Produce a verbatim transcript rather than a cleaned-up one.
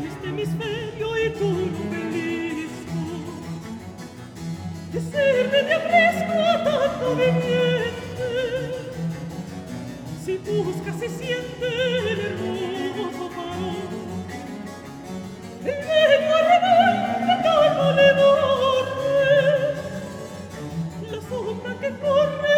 este hemisferio y tu obelisco. ¿Qué sirve de fresco a tanto viviente? Si buscas y siente el hermoso